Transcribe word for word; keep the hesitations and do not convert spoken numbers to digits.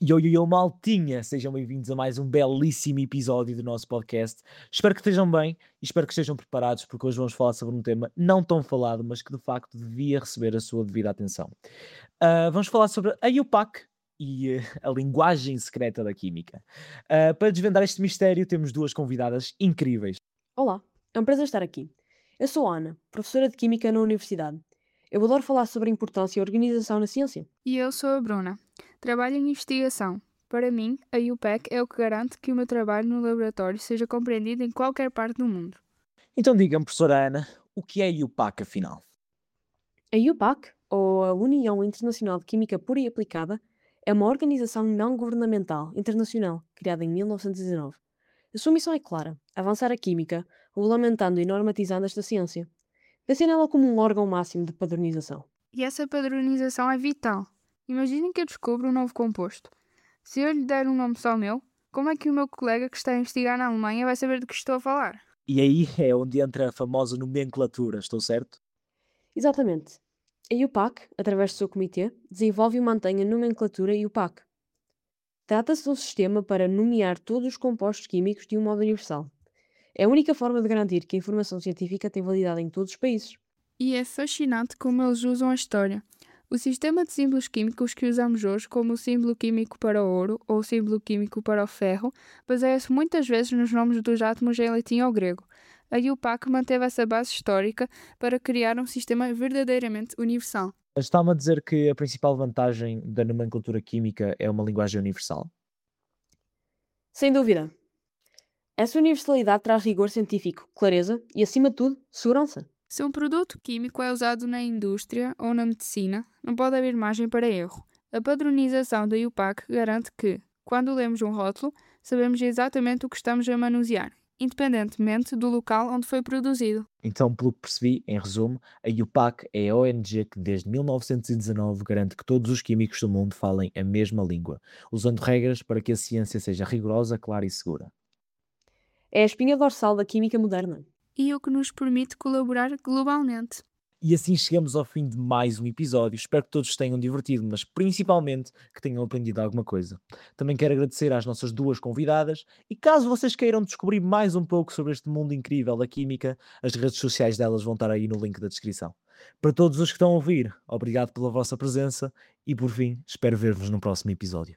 Yo, yo, yo, maltinha! Sejam bem-vindos a mais um belíssimo episódio do nosso podcast. Espero que estejam bem e espero que estejam preparados, porque hoje vamos falar sobre um tema não tão falado, mas que de facto devia receber a sua devida atenção. Ah, vamos falar sobre a U P A C e eh, a linguagem secreta da química. Ah, para desvendar este mistério, temos duas convidadas incríveis. Olá, é um prazer estar aqui. Eu sou a Ana, professora de Química na Universidade. Eu adoro falar sobre a importância e a organização na ciência. E eu sou a Bruna. Trabalho em investigação. Para mim, a U P E C é o que garante que o meu trabalho no laboratório seja compreendido em qualquer parte do mundo. Então diga-me, professora Ana, o que é a U P A C afinal? A U P A C, ou a União Internacional de Química Pura e Aplicada, é uma organização não governamental internacional criada em mil novecentos e dezanove. A sua missão é clara: avançar a química, regulamentando e normatizando esta ciência. Pense nela como um órgão máximo de padronização. E essa padronização é vital. Imaginem que eu descubro um novo composto. Se eu lhe der um nome só meu, como é que o meu colega que está a investigar na Alemanha vai saber de que estou a falar? E aí é onde entra a famosa nomenclatura, estou certo? Exatamente. A U P A C, através do seu comitê, desenvolve e mantém a nomenclatura U P A C. Trata-se de um sistema para nomear todos os compostos químicos de um modo universal. É a única forma de garantir que a informação científica tem validade em todos os países. E é fascinante como eles usam a história. O sistema de símbolos químicos que usamos hoje, como o símbolo químico para o ouro ou o símbolo químico para o ferro, baseia-se muitas vezes nos nomes dos átomos em latim ou grego. A U P A C manteve essa base histórica para criar um sistema verdadeiramente universal. Está-me a dizer que a principal vantagem da nomenclatura química é uma linguagem universal? Sem dúvida. Essa universalidade traz rigor científico, clareza e, acima de tudo, segurança. Se um produto químico é usado na indústria ou na medicina, não pode haver margem para erro. A padronização da U P A C garante que, quando lemos um rótulo, sabemos exatamente o que estamos a manusear, independentemente do local onde foi produzido. Então, pelo que percebi, em resumo, a U P A C é a O N G que desde mil novecentos e dezanove garante que todos os químicos do mundo falem a mesma língua, usando regras para que a ciência seja rigorosa, clara e segura. É a espinha dorsal da química moderna. E o que nos permite colaborar globalmente. E assim chegamos ao fim de mais um episódio. Espero que todos tenham divertido, mas principalmente que tenham aprendido alguma coisa. Também quero agradecer às nossas duas convidadas e caso vocês queiram descobrir mais um pouco sobre este mundo incrível da química, as redes sociais delas vão estar aí no link da descrição. Para todos os que estão a ouvir, obrigado pela vossa presença e por fim, espero ver-vos no próximo episódio.